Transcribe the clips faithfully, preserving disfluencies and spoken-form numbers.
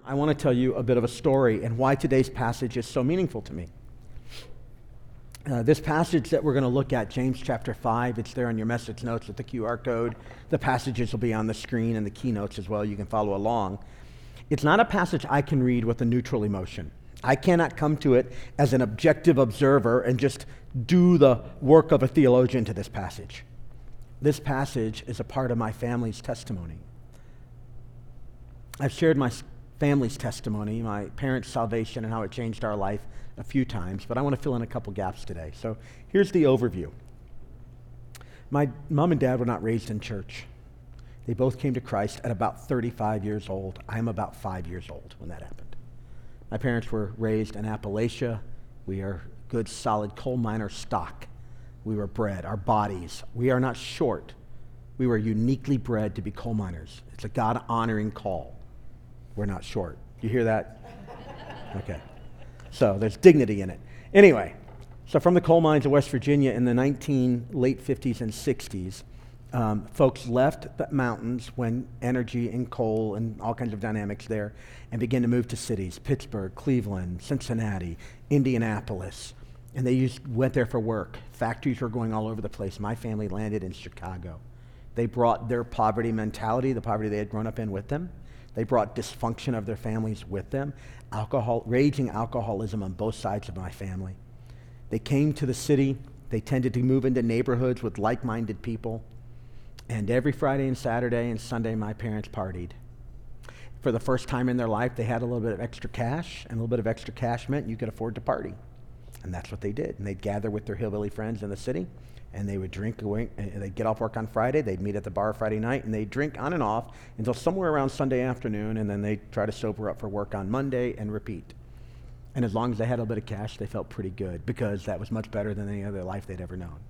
I want to tell you a bit of a story and why today's passage is so meaningful to me. Uh, this passage that we're going to look at, James chapter five, it's there on your message notes with the Q R code. The passages will be on the screen and the keynotes as well. You can follow along. It's not a passage I can read with a neutral emotion. I cannot come to it as an objective observer and just do the work of a theologian to this passage. This passage is a part of my family's testimony. I've shared my family's testimony, my parents' salvation, and how it changed our life a few times, but I want to fill in a couple gaps today. So here's the overview. My mom and dad were not raised in church. They both came to Christ at about thirty-five years old. I'm about five years old when that happened. My parents were raised in Appalachia. We are good, solid coal miner stock. We were bred, our bodies. We are not short. We were uniquely bred to be coal miners. It's a God-honoring call. We're not short. You hear that? Okay. So there's dignity in it. Anyway, so from the coal mines of West Virginia in the nineteen late fifties and sixties, um, folks left the mountains when energy and coal and all kinds of dynamics there and began to move to cities, Pittsburgh, Cleveland, Cincinnati, Indianapolis. And they used, went there for work. Factories were going all over the place. My family landed in Chicago. They brought their poverty mentality, the poverty they had grown up in, with them. They brought dysfunction of their families with them, alcohol, raging alcoholism on both sides of my family. They came to the city. They tended to move into neighborhoods with like-minded people. And every Friday and Saturday and Sunday, my parents partied. For the first time in their life, they had a little bit of extra cash, and a little bit of extra cash meant you could afford to party. And that's what they did. And they'd gather with their hillbilly friends in the city, and they would drink away, and they'd get off work on Friday, they'd meet at the bar Friday night, and they'd drink on and off until somewhere around Sunday afternoon, and then they'd try to sober up for work on Monday and repeat. And as long as they had a little bit of cash, they felt pretty good, because that was much better than any other life they'd ever known.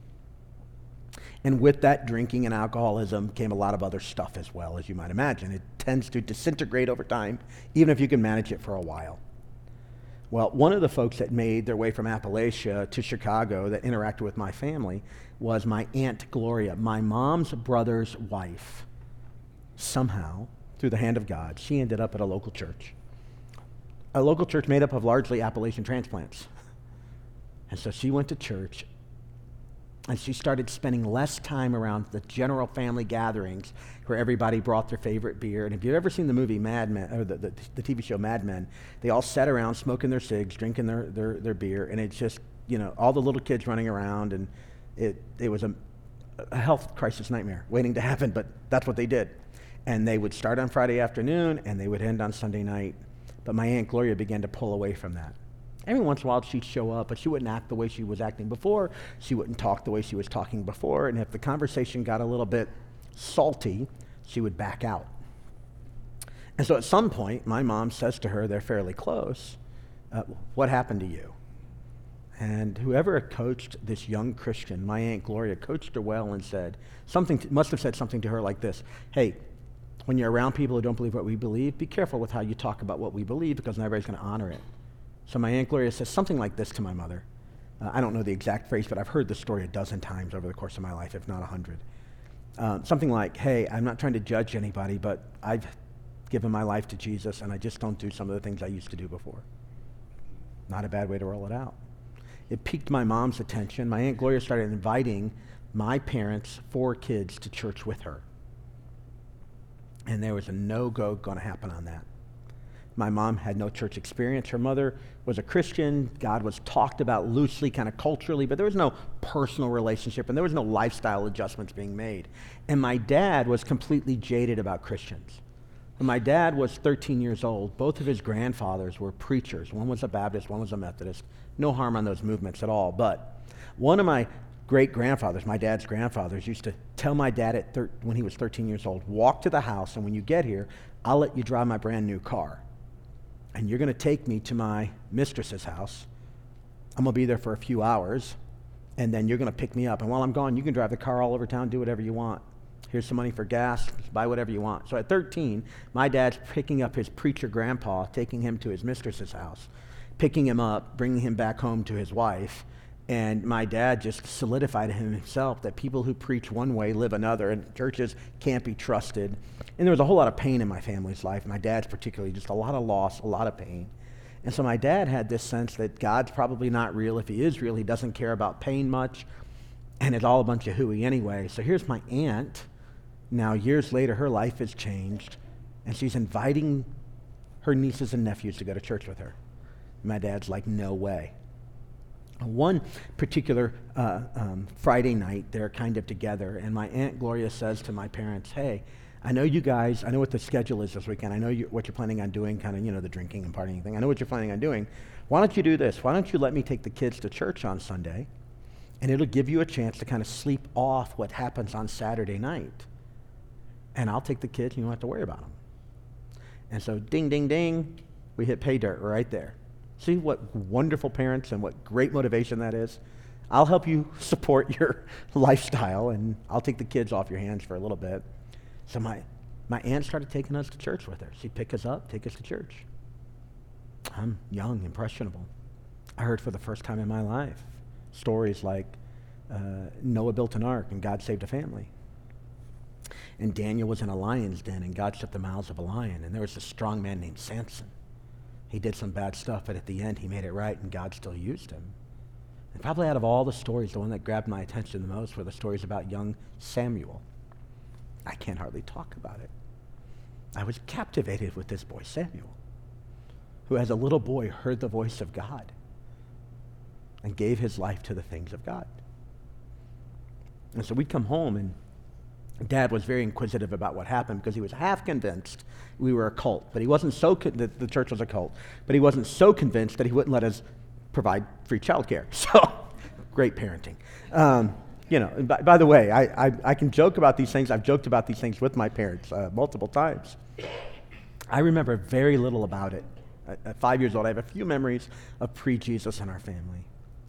And with that drinking and alcoholism came a lot of other stuff as well, as you might imagine. It tends to disintegrate over time, even if you can manage it for a while. Well, one of the folks that made their way from Appalachia to Chicago that interacted with my family was my Aunt Gloria, my mom's brother's wife. Somehow, through the hand of God, she ended up at a local church. A local church made up of largely Appalachian transplants. And so she went to church, and she started spending less time around the general family gatherings where everybody brought their favorite beer. And if you've ever seen the movie Mad Men, or the, the, the T V show Mad Men, they all sat around smoking their cigs, drinking their, their, their beer, and it's just, you know, all the little kids running around, and it, it was a, a health crisis nightmare waiting to happen, but that's what they did. And they would start on Friday afternoon, and they would end on Sunday night. But my Aunt Gloria began to pull away from that. Every once in a while, she'd show up, but she wouldn't act the way she was acting before. She wouldn't talk the way she was talking before. And if the conversation got a little bit salty, she would back out. And so at some point, my mom says to her, they're fairly close, uh, what happened to you? And whoever coached this young Christian, my Aunt Gloria, coached her well and said, something to, must have said something to her like this: hey, when you're around people who don't believe what we believe, be careful with how you talk about what we believe, because not everybody's going to honor it. So my Aunt Gloria says something like this to my mother. Uh, I don't know the exact phrase, but I've heard the story a dozen times over the course of my life, if not a hundred. Um, something like, hey, I'm not trying to judge anybody, but I've given my life to Jesus, and I just don't do some of the things I used to do before. Not a bad way to roll it out. It piqued my mom's attention. My Aunt Gloria started inviting my parents' four kids to church with her. And there was a no-go going to happen on that. My mom had no church experience. Her mother was a Christian. God was talked about loosely, kind of culturally, but there was no personal relationship, and there was no lifestyle adjustments being made. And my dad was completely jaded about Christians. When my dad was thirteen years old, both of his grandfathers were preachers. One was a Baptist, one was a Methodist. No harm on those movements at all. But one of my great-grandfathers, my dad's grandfathers, used to tell my dad at thir- when he was thirteen years old, walk to the house, and when you get here, I'll let you drive my brand new car. And you're going to take me to my mistress's house. I'm going to be there for a few hours, and then you're going to pick me up. And while I'm gone, you can drive the car all over town, do whatever you want. Here's some money for gas, buy whatever you want. So at thirteen, my dad's picking up his preacher grandpa, taking him to his mistress's house, picking him up, bringing him back home to his wife, And my dad just solidified in himself that people who preach one way live another, and churches can't be trusted. And there was a whole lot of pain in my family's life. My dad's particularly, just a lot of loss, a lot of pain. And so my dad had this sense that God's probably not real. If he is real, he doesn't care about pain much, and it's all a bunch of hooey anyway. So here's my aunt. Now, years later, her life has changed, and she's inviting her nieces and nephews to go to church with her. My dad's like, no way. One particular uh, um, Friday night, they're kind of together, and my Aunt Gloria says to my parents, hey, I know you guys, I know what the schedule is this weekend. I know you, what you're planning on doing, kind of, you know, the drinking and partying thing. I know what you're planning on doing. Why don't you do this? Why don't you let me take the kids to church on Sunday, and it'll give you a chance to kind of sleep off what happens on Saturday night. And I'll take the kids, and you don't have to worry about them. And so ding, ding, ding, we hit pay dirt right there. See what wonderful parents and what great motivation that is? I'll help you support your lifestyle, and I'll take the kids off your hands for a little bit. So my, my aunt started taking us to church with her. She'd pick us up, take us to church. I'm young, impressionable. I heard for the first time in my life stories like uh, Noah built an ark and God saved a family. And Daniel was in a lion's den and God shut the mouths of a lion. And there was a strong man named Samson. He did some bad stuff, but at the end he made it right and God still used him. And probably out of all the stories, the one that grabbed my attention the most were the stories about young Samuel. I can't hardly talk about it. I was captivated with this boy Samuel, who as a little boy heard the voice of God and gave his life to the things of God. And so we'd come home, and Dad was very inquisitive about what happened because he was half convinced we were a cult, but he wasn't so con- that the church was a cult, but he wasn't so convinced that he wouldn't let us provide free childcare. So, great parenting. Um, you know, by, by the way, I, I I can joke about these things. I've joked about these things with my parents uh, multiple times. I remember very little about it. At, at five years old, I have a few memories of pre-Jesus in our family.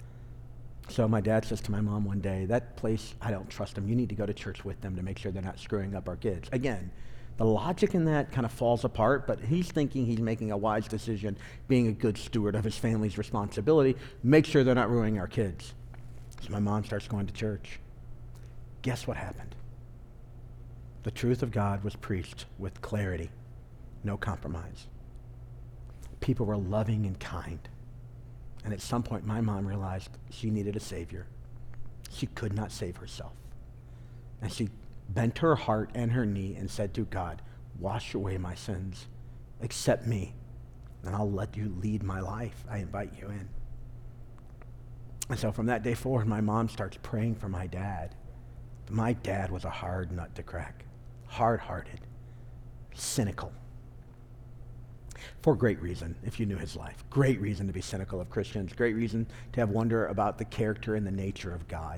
So my dad says to my mom one day, that place, I don't trust them. You need to go to church with them to make sure they're not screwing up our kids. Again, the logic in that kind of falls apart, but he's thinking he's making a wise decision, being a good steward of his family's responsibility, make sure they're not ruining our kids. So my mom starts going to church. Guess what happened? The truth of God was preached with clarity, no compromise. People were loving and kind. And at some point, my mom realized she needed a savior. She could not save herself. And she bent her heart and her knee and said to God, wash away my sins. Accept me, and I'll let you lead my life. I invite you in. And so from that day forward, my mom starts praying for my dad. My dad was a hard nut to crack, hard-hearted, cynical. For great reason, if you knew his life. Great reason to be cynical of Christians. Great reason to have wonder about the character and the nature of God.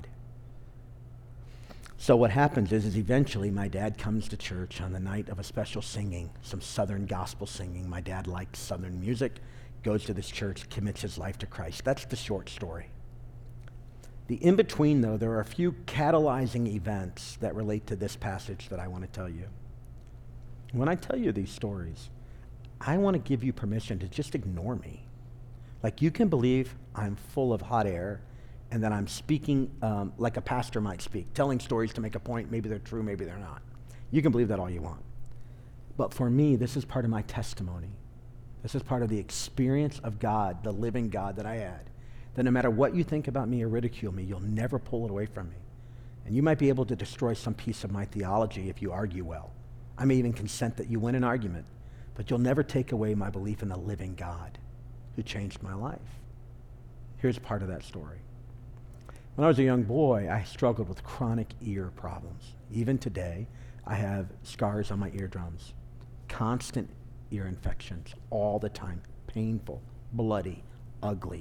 So what happens is, is eventually my dad comes to church on the night of a special singing, some Southern gospel singing. My dad likes Southern music, goes to this church, commits his life to Christ. That's the short story. The in-between, though, there are a few catalyzing events that relate to this passage that I want to tell you. When I tell you these stories, I want to give you permission to just ignore me. Like, you can believe I'm full of hot air and that I'm speaking um, like a pastor might speak, telling stories to make a point. Maybe they're true, maybe they're not. You can believe that all you want. But for me, this is part of my testimony. This is part of the experience of God, the living God that I had. That no matter what you think about me or ridicule me, you'll never pull it away from me. And you might be able to destroy some piece of my theology if you argue well. I may even consent that you win an argument. But you'll never take away my belief in the living God who changed my life. Here's part of that story. When I was a young boy, I struggled with chronic ear problems. Even today, I have scars on my eardrums, constant ear infections all the time, painful, bloody, ugly.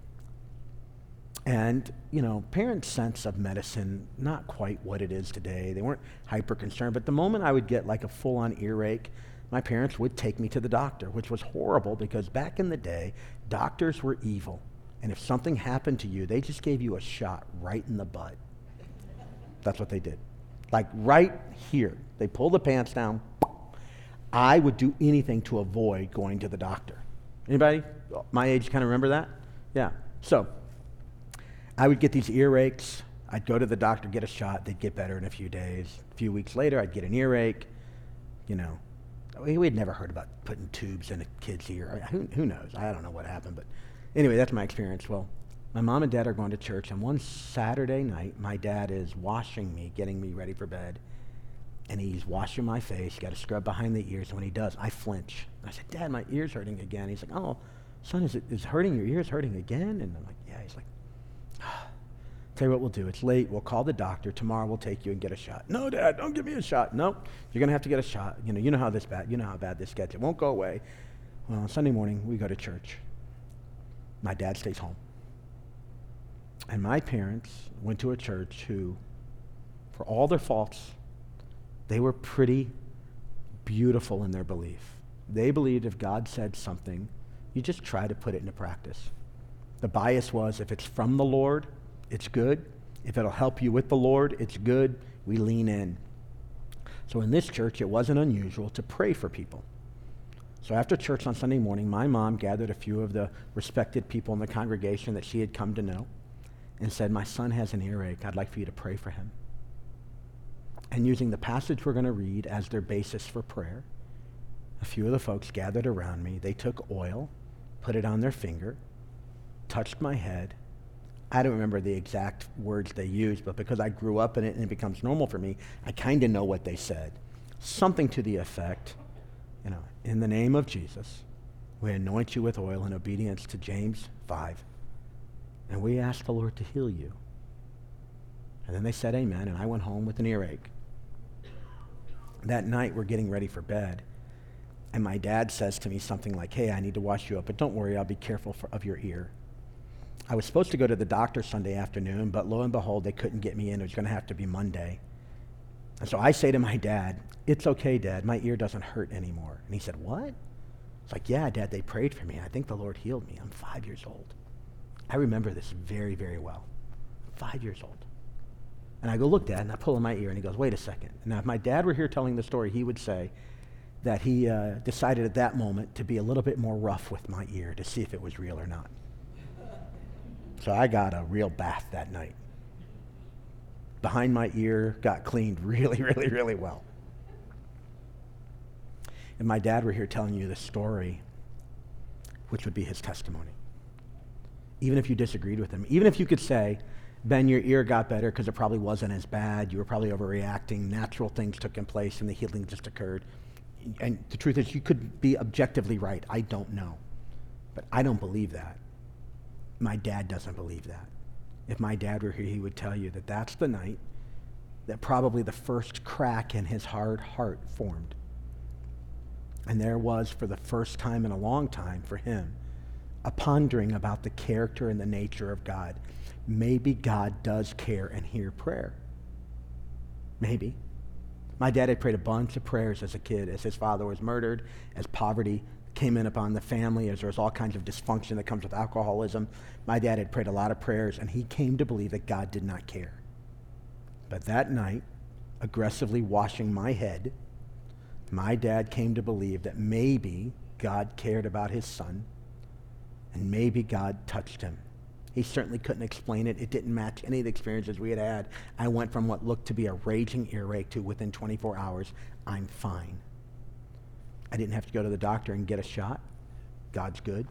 And, you know, parents' sense of medicine, not quite what it is today. They weren't hyper concerned, but the moment I would get like a full-on earache, my parents would take me to the doctor, which was horrible because back in the day, doctors were evil. And if something happened to you, they just gave you a shot right in the butt. That's what they did. Like right here. They pulled the pants down. I would do anything to avoid going to the doctor. Anybody my age kind of remember that? Yeah. So I would get these earaches. I'd go to the doctor, get a shot. They'd get better in a few days. A few weeks later, I'd get an earache. You know, we, we'd never heard about putting tubes in a kid's ear. I mean, who, who knows? I don't know what happened. But anyway, that's my experience. Well, my mom and dad are going to church, and one Saturday night, my dad is washing me, getting me ready for bed, and he's washing my face, got to scrub behind the ears, and when he does, I flinch. I said, Dad, my ear's hurting again. He's like, oh, son, is it is hurting? Your ear's hurting again? And I'm like, yeah. He's like, ah. Tell you what we'll do. It's late. We'll call the doctor. Tomorrow we'll take you and get a shot. No, Dad, don't give me a shot. No, you're going to have to get a shot. You know, you know how this bad, you know how bad this gets. It won't go away. Well, Sunday morning, we go to church. My dad stays home. And my parents went to a church who, for all their faults, they were pretty beautiful in their belief. They believed if God said something, you just try to put it into practice. The bias was if it's from the Lord, it's good. If it'll help you with the Lord, it's good. We lean in. So in this church, it wasn't unusual to pray for people. So after church on Sunday morning, my mom gathered a few of the respected people in the congregation that she had come to know and said, my son has an earache. I'd like for you to pray for him. And using the passage we're going to read as their basis for prayer, a few of the folks gathered around me. They took oil, put it on their finger, touched my head. I don't remember the exact words they used, but because I grew up in it and it becomes normal for me, I kind of know what they said. Something to the effect, you know, in the name of Jesus, we anoint you with oil in obedience to James five, and we ask the Lord to heal you. And then they said amen, and I went home with an earache. That night, we're getting ready for bed, and my dad says to me something like, hey, I need to wash you up, but don't worry, I'll be careful for, of your ear. I was supposed to go to the doctor Sunday afternoon, but lo and behold, they couldn't get me in. It was going to have to be Monday. And so I say to my dad, it's okay, Dad, my ear doesn't hurt anymore. And he said, what? It's like, yeah, Dad, they prayed for me. I think the Lord healed me. I'm five years old. I remember this very, very well. Five years old. And I go, look, Dad, and I pull in my ear, and he goes, wait a second. Now, if my dad were here telling the story, he would say that he uh, decided at that moment to be a little bit more rough with my ear to see if it was real or not. So I got a real bath that night. Behind my ear, got cleaned really, really, really well. If my dad were here telling you this story, which would be his testimony, even if you disagreed with him, even if you could say, Ben, your ear got better because it probably wasn't as bad, you were probably overreacting, natural things took in place and the healing just occurred. And the truth is, you could be objectively right. I don't know. But I don't believe that. My dad doesn't believe that. If my dad were here, he would tell you that that's the night that probably the first crack in his hard heart formed. And there was, for the first time in a long time for him, a pondering about the character and the nature of God. Maybe God does care and hear prayer. Maybe. My dad had prayed a bunch of prayers as a kid, as his father was murdered, as poverty came in upon the family, as there was all kinds of dysfunction that comes with alcoholism. My dad had prayed a lot of prayers, and he came to believe that God did not care. But that night, aggressively washing my head, my dad came to believe that maybe God cared about his son, and maybe God touched him. He certainly couldn't explain it. It didn't match any of the experiences we had had. I went from what looked to be a raging earache to within twenty-four hours, I'm fine. I didn't have to go to the doctor and get a shot. God's good.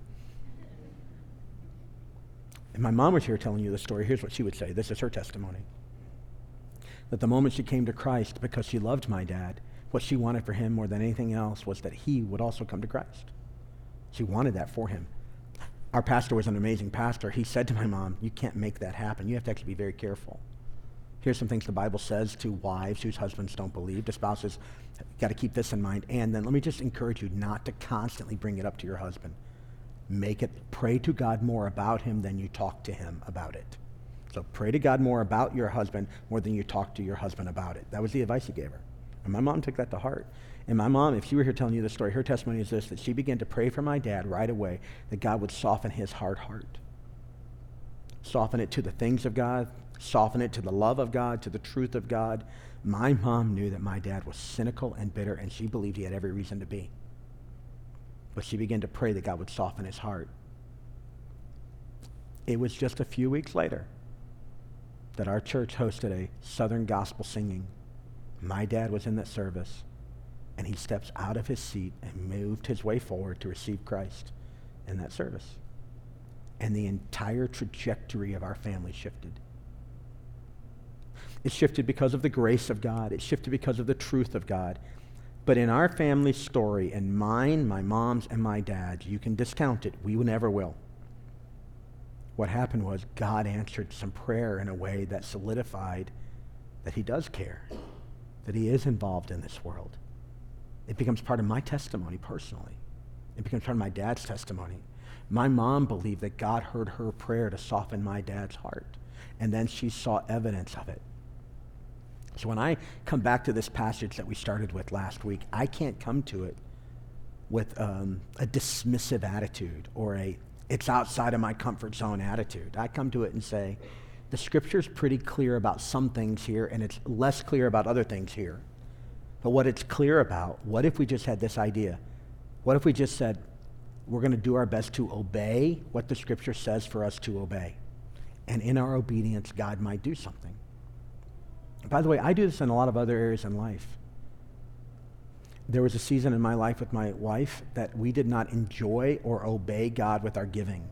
If my mom was here telling you the story, here's what she would say. This is her testimony. That the moment she came to Christ, because she loved my dad, what she wanted for him more than anything else was that he would also come to Christ. She wanted that for him. Our pastor was an amazing pastor. He said to my mom, you can't make that happen. You have to actually be very careful. Here's some things the Bible says to wives whose husbands don't believe, to spouses. Got to keep this in mind. And then let me just encourage you not to constantly bring it up to your husband. Make it, pray to God more about him than you talk to him about it. So pray to God more about your husband more than you talk to your husband about it. That was the advice he gave her. And my mom took that to heart. And my mom, if she were here telling you the story, her testimony is this, that she began to pray for my dad right away, that God would soften his hard heart. Soften it to the things of God, soften it to the love of God, to the truth of God. My mom knew that my dad was cynical and bitter, and she believed he had every reason to be. But she began to pray that God would soften his heart. It was just a few weeks later that our church hosted a Southern gospel singing. My dad was in that service, and he steps out of his seat and moved his way forward to receive Christ in that service. And the entire trajectory of our family shifted. It shifted because of the grace of God. It shifted because of the truth of God. But in our family story, and mine, my mom's, and my dad's, you can discount it. We never will. What happened was God answered some prayer in a way that solidified that he does care, that he is involved in this world. It becomes part of my testimony personally. It becomes part of my dad's testimony. My mom believed that God heard her prayer to soften my dad's heart, and then she saw evidence of it. So when I come back to this passage that we started with last week, I can't come to it with um, a dismissive attitude or a it's outside of my comfort zone attitude. I come to it and say, the scripture's pretty clear about some things here, and it's less clear about other things here. But what it's clear about, what if we just had this idea? What if we just said, we're going to do our best to obey what the scripture says for us to obey? And in our obedience, God might do something. By the way, I do this in a lot of other areas in life. There was a season in my life with my wife that we did not enjoy or obey God with our giving.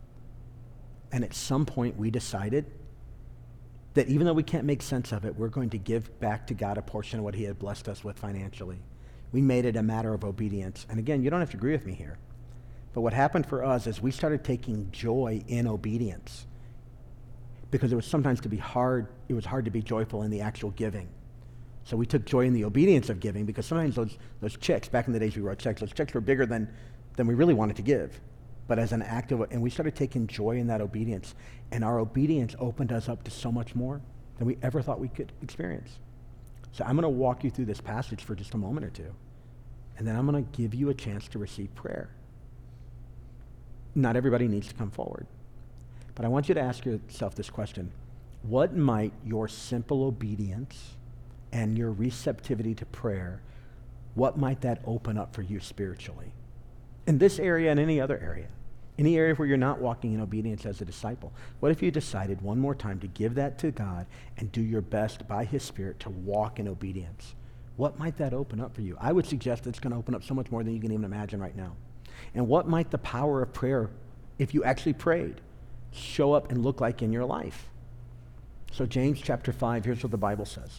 And at some point we decided that even though we can't make sense of it, we're going to give back to God a portion of what he had blessed us with financially. We made it a matter of obedience. And again, you don't have to agree with me here. But what happened for us is we started taking joy in obedience. Because it was sometimes to be hard, it was hard to be joyful in the actual giving. So we took joy in the obedience of giving, because sometimes those those checks, back in the days we wrote checks, those checks were bigger than, than we really wanted to give. But as an act of, and we started taking joy in that obedience. And our obedience opened us up to so much more than we ever thought we could experience. So I'm going to walk you through this passage for just a moment or two. And then I'm going to give you a chance to receive prayer. Not everybody needs to come forward. But I want you to ask yourself this question. What might your simple obedience and your receptivity to prayer, what might that open up for you spiritually? In this area and any other area. Any area where you're not walking in obedience as a disciple. What if you decided one more time to give that to God and do your best by his Spirit to walk in obedience? What might that open up for you? I would suggest it's going to open up so much more than you can even imagine right now. And what might the power of prayer, if you actually prayed, show up and look like in your life? So James chapter five, here's what the Bible says.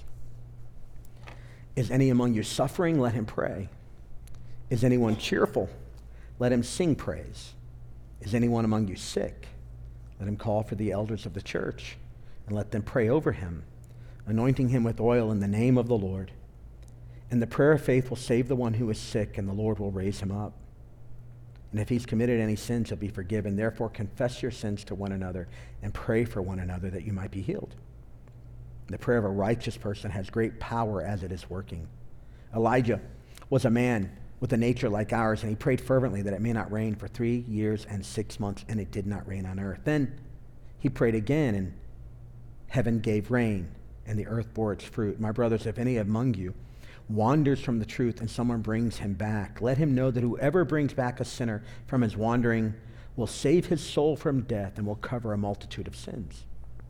Is any among you suffering? Let him pray. Is anyone cheerful? Let him sing praise. Is anyone among you sick? Let him call for the elders of the church and let them pray over him, anointing him with oil in the name of the Lord. And the prayer of faith will save the one who is sick, and the Lord will raise him up. And if he's committed any sins, he'll be forgiven. Therefore, confess your sins to one another and pray for one another that you might be healed. The prayer of a righteous person has great power as it is working. Elijah was a man with a nature like ours, and he prayed fervently that it may not rain for three years and six months, and it did not rain on earth. Then he prayed again, and heaven gave rain, and the earth bore its fruit. My brothers, if any among you wanders from the truth and someone brings him back, let him know that whoever brings back a sinner from his wandering will save his soul from death and will cover a multitude of sins.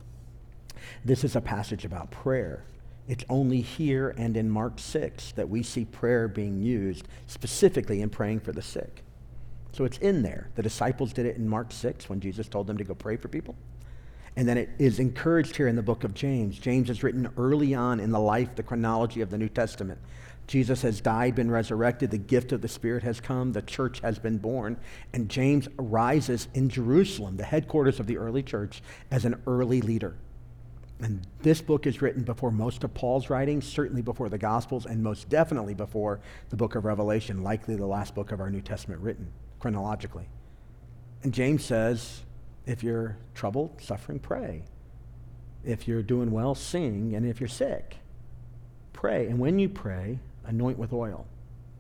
This is a passage about prayer. It's only here and in Mark six that we see prayer being used specifically in praying for the sick. So it's in there. The disciples did it in Mark six when Jesus told them to go pray for people. And then it is encouraged here in the book of James. James is written early on in the life, the chronology of the New Testament. Jesus has died, been resurrected, the gift of the Spirit has come, the church has been born, and James arises in Jerusalem, the headquarters of the early church, as an early leader. And this book is written before most of Paul's writings, certainly before the Gospels, and most definitely before the book of Revelation, likely the last book of our New Testament written chronologically. And James says, if you're troubled, suffering, pray. If you're doing well, sing. And if you're sick, pray. And when you pray, anoint with oil.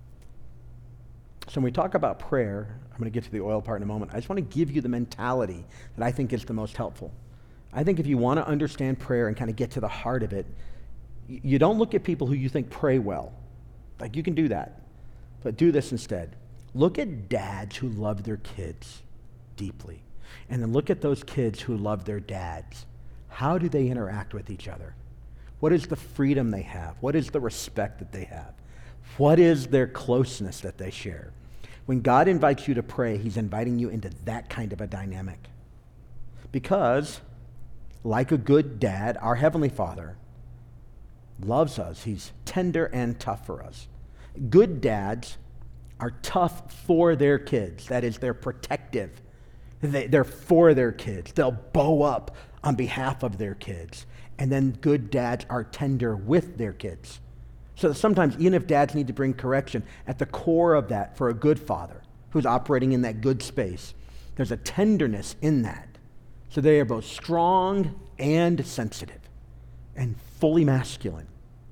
So when we talk about prayer, I'm going to get to the oil part in a moment. I just want to give you the mentality that I think is the most helpful. I think if you want to understand prayer and kind of get to the heart of it, you don't look at people who you think pray well. Like, you can do that. But do this instead. Look at dads who love their kids deeply. And then look at those kids who love their dads How do they interact with each other? What is the freedom they have? What is the respect that they have? What is their closeness that they share? When God invites you to pray, he's inviting you into that kind of a dynamic. Because, like a good dad, our Heavenly Father loves us. He's tender and tough for us. Good dads are tough for their kids. That is, they're protective. They, they're for their kids. They'll bow up on behalf of their kids. And then good dads are tender with their kids. So sometimes, even if dads need to bring correction, at the core of that, for a good father who's operating in that good space, there's a tenderness in that. So they are both strong and sensitive and fully masculine.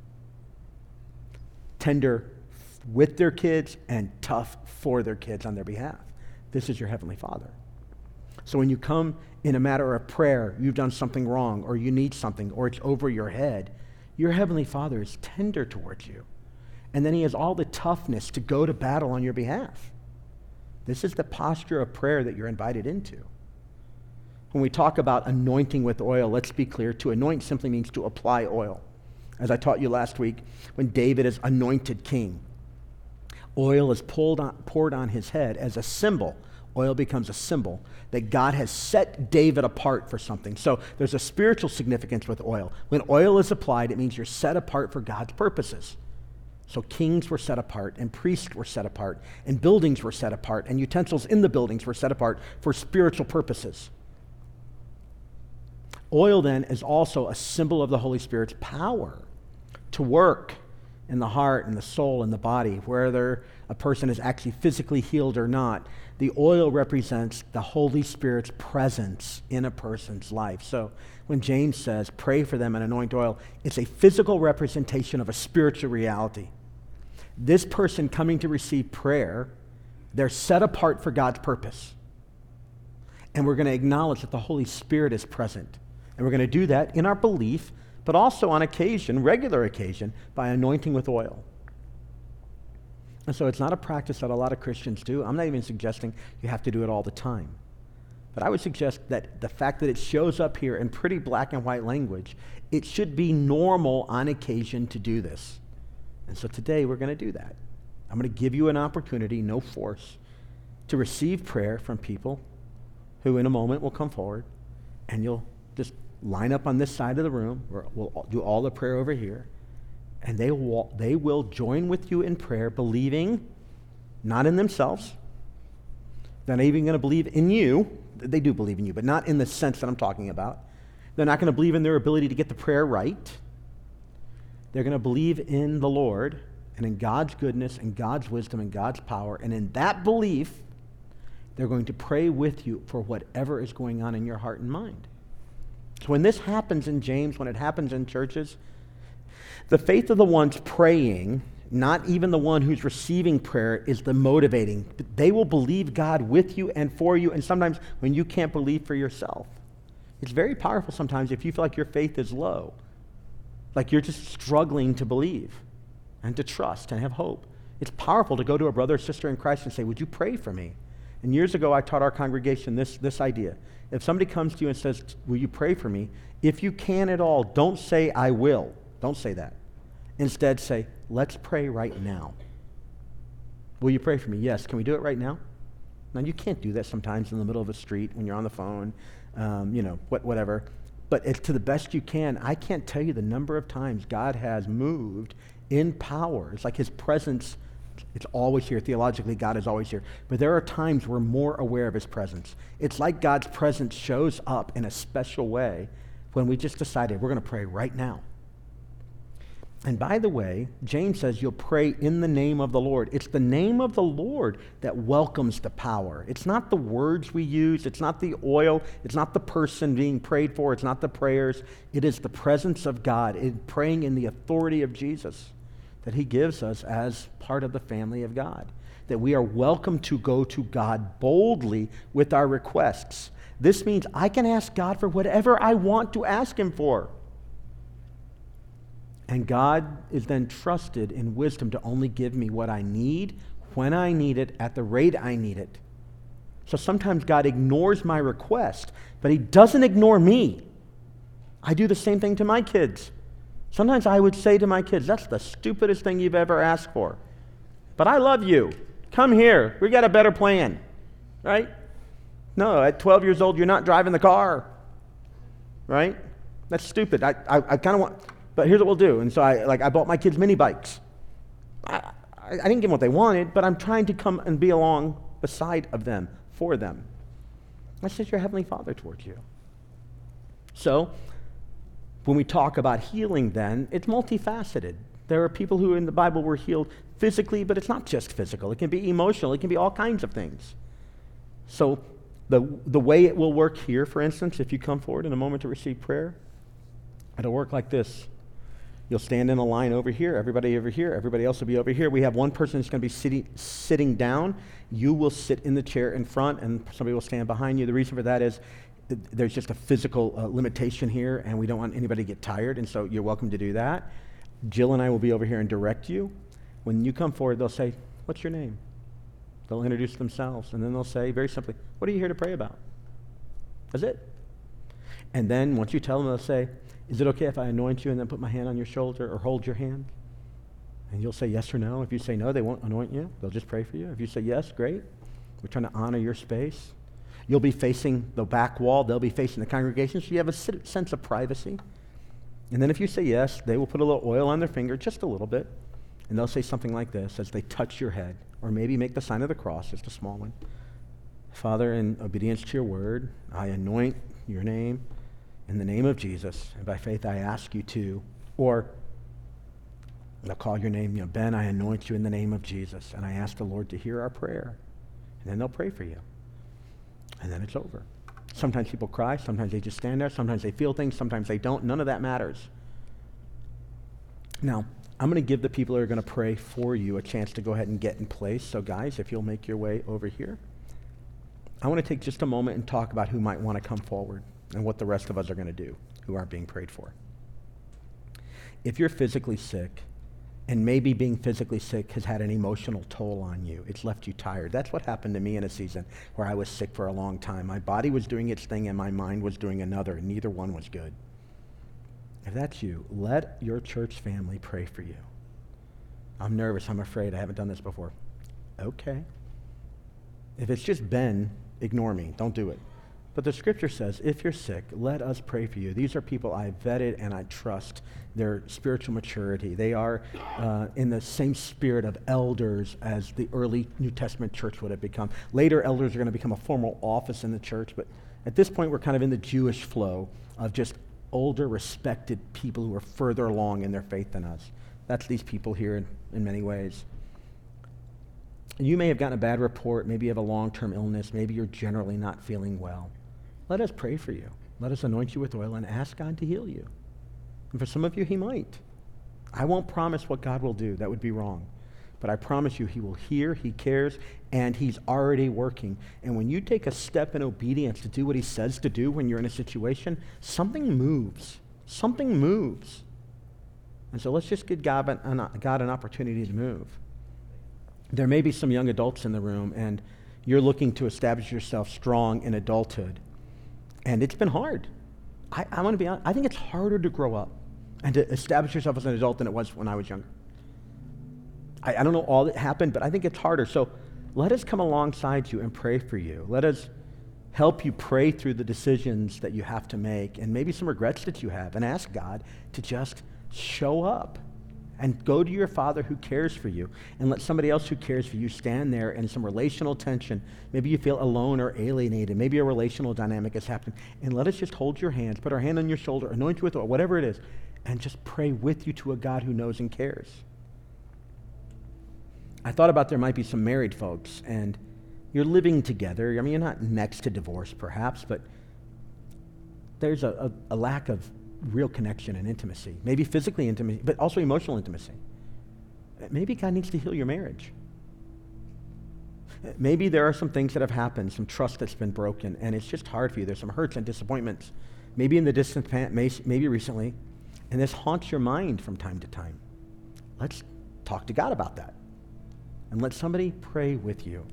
Tender with their kids and tough for their kids on their behalf. This is your Heavenly Father. So when you come in a matter of prayer, you've done something wrong, or you need something, or it's over your head, your Heavenly Father is tender towards you. And then he has all the toughness to go to battle on your behalf. This is the posture of prayer that you're invited into. When we talk about anointing with oil, let's be clear. To anoint simply means to apply oil. As I taught you last week, when David is anointed king, oil is pulled on, poured on his head as a symbol. Oil becomes a symbol that God has set David apart for something. So there's a spiritual significance with oil. When oil is applied, it means you're set apart for God's purposes. So kings were set apart, and priests were set apart, and buildings were set apart, and utensils in the buildings were set apart for spiritual purposes. Oil, then, is also a symbol of the Holy Spirit's power to work in the heart and the soul and the body, whether a person is actually physically healed or not. The oil represents the Holy Spirit's presence in a person's life. So when James says, pray for them and anoint oil, it's a physical representation of a spiritual reality. This person coming to receive prayer, they're set apart for God's purpose. And we're going to acknowledge that the Holy Spirit is present. And we're going to do that in our belief, but also on occasion, regular occasion, by anointing with oil. And so it's not a practice that a lot of Christians do. I'm not even suggesting you have to do it all the time. But I would suggest that the fact that it shows up here in pretty black and white language, it should be normal on occasion to do this. And so today we're going to do that. I'm going to give you an opportunity, no force, to receive prayer from people who in a moment will come forward, and you'll just line up on this side of the room. We'll do all the prayer over here. And they will, they will join with you in prayer, believing not in themselves. They're not even going to believe in you. They do believe in you, but not in the sense that I'm talking about. They're not going to believe in their ability to get the prayer right. They're going to believe in the Lord and in God's goodness and God's wisdom and God's power. And in that belief, they're going to pray with you for whatever is going on in your heart and mind. So when this happens in James, when it happens in churches, the faith of the ones praying, not even the one who's receiving prayer, is the motivating. They will believe God with you and for you, and sometimes when you can't believe for yourself. It's very powerful sometimes if you feel like your faith is low, like you're just struggling to believe and to trust and have hope. It's powerful to go to a brother or sister in Christ and say, would you pray for me? And years ago, I taught our congregation this, this idea. If somebody comes to you and says, will you pray for me? If you can at all, don't say, I will. Don't say that. Instead, say, let's pray right now. Will you pray for me? Yes. Can we do it right now? Now, you can't do that sometimes in the middle of a street when you're on the phone, um, you know, what, whatever. But it's to the best you can. I can't tell you the number of times God has moved in power. It's like his presence, it's always here. Theologically, God is always here. But there are times we're more aware of his presence. It's like God's presence shows up in a special way when we just decided we're going to pray right now. And by the way, James says you'll pray in the name of the Lord. It's the name of the Lord that welcomes the power. It's not the words we use. It's not the oil. It's not the person being prayed for. It's not the prayers. It is the presence of God in praying in the authority of Jesus that he gives us as part of the family of God. That we are welcome to go to God boldly with our requests. This means I can ask God for whatever I want to ask him for. And God is then trusted in wisdom to only give me what I need, when I need it, at the rate I need it. So sometimes God ignores my request, but he doesn't ignore me. I do the same thing to my kids. Sometimes I would say to my kids, that's the stupidest thing you've ever asked for. But I love you. Come here. We got a better plan. Right? No, at twelve years old, you're not driving the car. Right? That's stupid. I, I, I kind of want, but here's what we'll do. And so I, like, I bought my kids mini bikes. I, I, I didn't give them what they wanted, but I'm trying to come and be along beside of them, for them. That's just your Heavenly Father towards you. So, when we talk about healing then, it's multifaceted. There are people who in the Bible were healed physically, but it's not just physical. It can be emotional. It can be all kinds of things. So the, the way it will work here, for instance, if you come forward in a moment to receive prayer, it'll work like this. You'll stand in a line over here, everybody over here, everybody else will be over here. We have one person that's going to be sitting, sitting down. You will sit in the chair in front, and somebody will stand behind you. The reason for that is there's just a physical uh, limitation here, and we don't want anybody to get tired, and so you're welcome to do that. Jill and I will be over here and direct you. When you come forward, they'll say, what's your name? They'll introduce themselves, and then they'll say, very simply, what are you here to pray about? That's it. And then once you tell them, they'll say, is it okay if I anoint you and then put my hand on your shoulder or hold your hand? And you'll say yes or no. If you say no, they won't anoint you. They'll just pray for you. If you say yes, great. We're trying to honor your space. You'll be facing the back wall. They'll be facing the congregation, so you have a sense of privacy. And then if you say yes, they will put a little oil on their finger, just a little bit, and they'll say something like this as they touch your head, or maybe make the sign of the cross, just a small one. Father, in obedience to your word, I anoint your name in the name of Jesus, and by faith I ask you to, or they'll call your name, you know, Ben, I anoint you in the name of Jesus, and I ask the Lord to hear our prayer. And then they'll pray for you. And then it's over. Sometimes people cry, sometimes they just stand there, sometimes they feel things, sometimes they don't. None of that matters. Now, I'm going to give the people who are going to pray for you a chance to go ahead and get in place. So guys, if you'll make your way over here. I want to take just a moment and talk about who might want to come forward and what the rest of us are going to do who aren't being prayed for. If you're physically sick, and maybe being physically sick has had an emotional toll on you. It's left you tired. That's what happened to me in a season where I was sick for a long time. My body was doing its thing and my mind was doing another, and neither one was good. If that's you, let your church family pray for you. I'm nervous. I'm afraid. I haven't done this before. Okay. If it's just Ben, ignore me. Don't do it. But the scripture says, if you're sick, let us pray for you. These are people I vetted and I trust their spiritual maturity. They are uh, in the same spirit of elders as the early New Testament church would have become. Later, elders are going to become a formal office in the church, but at this point, we're kind of in the Jewish flow of just older, respected people who are further along in their faith than us. That's these people here in, in many ways. You may have gotten a bad report. Maybe you have a long-term illness. Maybe you're generally not feeling well. Let us pray for you. Let us anoint you with oil and ask God to heal you. And for some of you, he might. I won't promise what God will do. That would be wrong. But I promise you, he will hear, he cares, and he's already working. And when you take a step in obedience to do what he says to do when you're in a situation, something moves. Something moves. And so let's just give God an, God an opportunity to move. There may be some young adults in the room, and you're looking to establish yourself strong in adulthood. And it's been hard. I, I want to be honest. I think it's harder to grow up and to establish yourself as an adult than it was when I was younger. I, I don't know all that happened, but I think it's harder. So let us come alongside you and pray for you. Let us help you pray through the decisions that you have to make and maybe some regrets that you have, and ask God to just show up and go to your Father who cares for you, and let somebody else who cares for you stand there in some relational tension. Maybe you feel alone or alienated. Maybe a relational dynamic has happened. And let us just hold your hands, put our hand on your shoulder, anoint you with oil, whatever it is, and just pray with you to a God who knows and cares. I thought about there might be some married folks, and you're living together. I mean, you're not next to divorce, perhaps, but there's a, a, a lack of real connection and intimacy, maybe physically intimacy, but also emotional intimacy. Maybe God needs to heal your marriage. Maybe there are some things that have happened, some trust that's been broken, and it's just hard for you. There's some hurts and disappointments, maybe in the distant past, maybe recently, and this haunts your mind from time to time. Let's talk to God about that, and let somebody pray with you.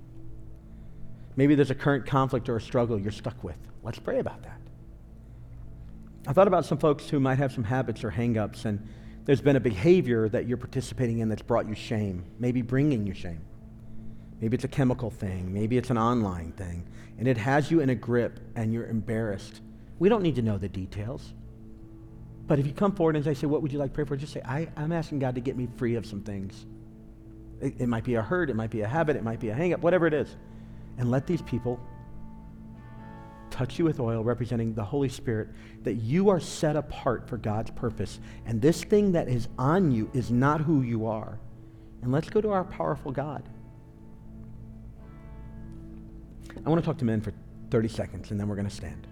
Maybe there's a current conflict or a struggle you're stuck with. Let's pray about that. I thought about some folks who might have some habits or hang-ups, and there's been a behavior that you're participating in that's brought you shame, maybe bringing you shame. Maybe it's a chemical thing, maybe it's an online thing, and it has you in a grip and you're embarrassed. We don't need to know the details. But if you come forward and they say, what would you like to pray for? Just say, I, I'm asking God to get me free of some things. It, it might be a hurt, it might be a habit, it might be a hang-up, whatever it is. And let these people touch you with oil representing the Holy Spirit, that you are set apart for God's purpose. And this thing that is on you is not who you are. And let's go to our powerful God. I want to talk to men for thirty seconds, and then we're going to stand.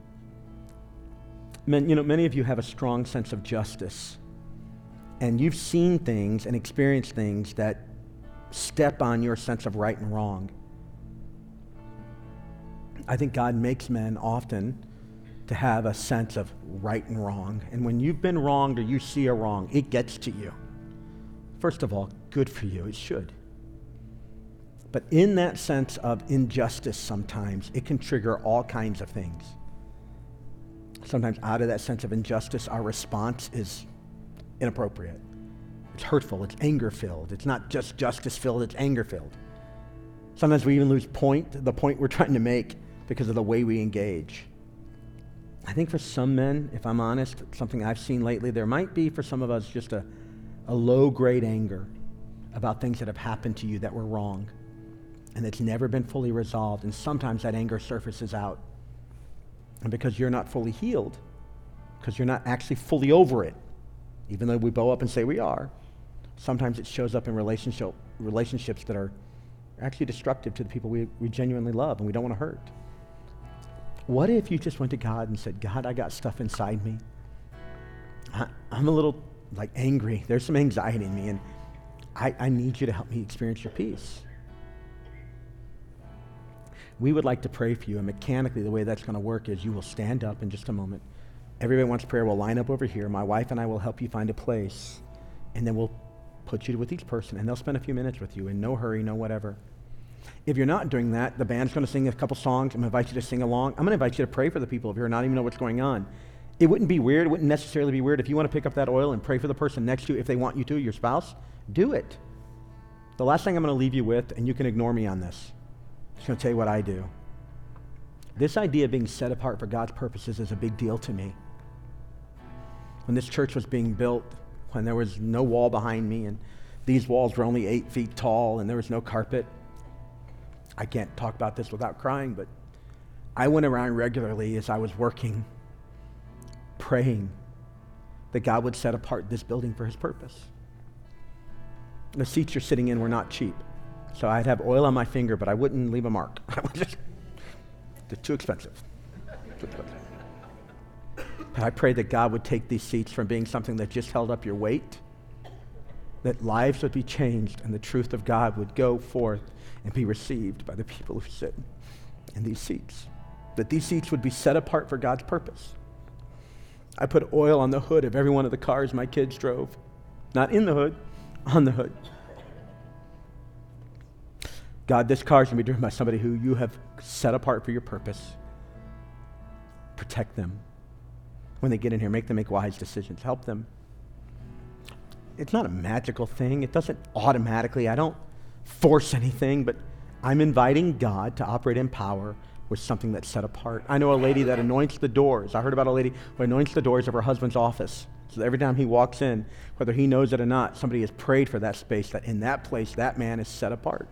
Men, you know, many of you have a strong sense of justice, and you've seen things and experienced things that step on your sense of right and wrong. I think God makes men often to have a sense of right and wrong, and when you've been wronged or you see a wrong, it gets to you. First of all, good for you, it should. But in that sense of injustice sometimes, it can trigger all kinds of things. Sometimes out of that sense of injustice, our response is inappropriate. It's hurtful, it's anger-filled. It's not just justice-filled, it's anger-filled. Sometimes we even lose point, the point we're trying to make because of the way we engage. I think for some men, if I'm honest, something I've seen lately, there might be for some of us just a, a low-grade anger about things that have happened to you that were wrong, and it's never been fully resolved, and sometimes that anger surfaces out. And because you're not fully healed, because you're not actually fully over it, even though we bow up and say we are, sometimes it shows up in relationship relationships that are actually destructive to the people we, we genuinely love and we don't want to hurt. What if you just went to God and said, God, I got stuff inside me. I, I'm a little like angry. There's some anxiety in me, and I, I need you to help me experience your peace. We would like to pray for you, and mechanically the way that's going to work is you will stand up in just a moment. Everybody wants prayer. We'll line up over here. My wife and I will help you find a place, and then we'll put you with each person, and they'll spend a few minutes with you in no hurry, no whatever. If you're not doing that, the band's going to sing a couple songs. I'm going to invite you to sing along. I'm going to invite you to pray for the people if you're not even know what's going on. It wouldn't be weird. It wouldn't necessarily be weird if you want to pick up that oil and pray for the person next to you if they want you to, your spouse. Do it. The last thing I'm going to leave you with, and you can ignore me on this, I'm just going to tell you what I do. This idea of being set apart for God's purposes is a big deal to me. When this church was being built, when there was no wall behind me, and these walls were only eight feet tall, and there was no carpet, I can't talk about this without crying, but I went around regularly as I was working, praying that God would set apart this building for his purpose. The seats you're sitting in were not cheap. So I'd have oil on my finger, but I wouldn't leave a mark. I would just, they're too expensive. Too expensive. But I prayed that God would take these seats from being something that just held up your weight, that lives would be changed and the truth of God would go forth and be received by the people who sit in these seats, that these seats would be set apart for God's purpose. I put oil on the hood of every one of the cars my kids drove. Not in the hood, on the hood. God, this car is going to be driven by somebody who you have set apart for your purpose. Protect them. When they get in here, make them make wise decisions. Help them. It's not a magical thing. It doesn't automatically, I don't force anything, but I'm inviting God to operate in power with something that's set apart. I know a lady that anoints the doors. I heard about a lady who anoints the doors of her husband's office. So that every time he walks in, whether he knows it or not, somebody has prayed for that space, that in that place, that man is set apart.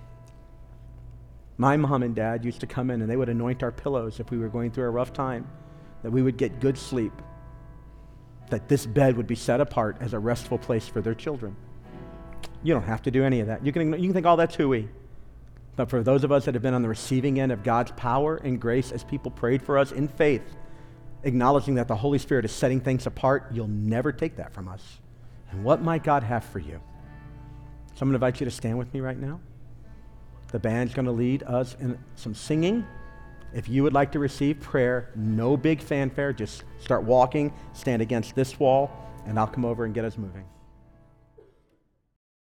My mom and dad used to come in and they would anoint our pillows if we were going through a rough time, that we would get good sleep, that this bed would be set apart as a restful place for their children. You don't have to do any of that. You can, you can think, oh, that's hooey. But for those of us that have been on the receiving end of God's power and grace as people prayed for us in faith, acknowledging that the Holy Spirit is setting things apart, you'll never take that from us. And what might God have for you? So I'm going to invite you to stand with me right now. The band's going to lead us in some singing. If you would like to receive prayer, no big fanfare, just start walking, stand against this wall, and I'll come over and get us moving.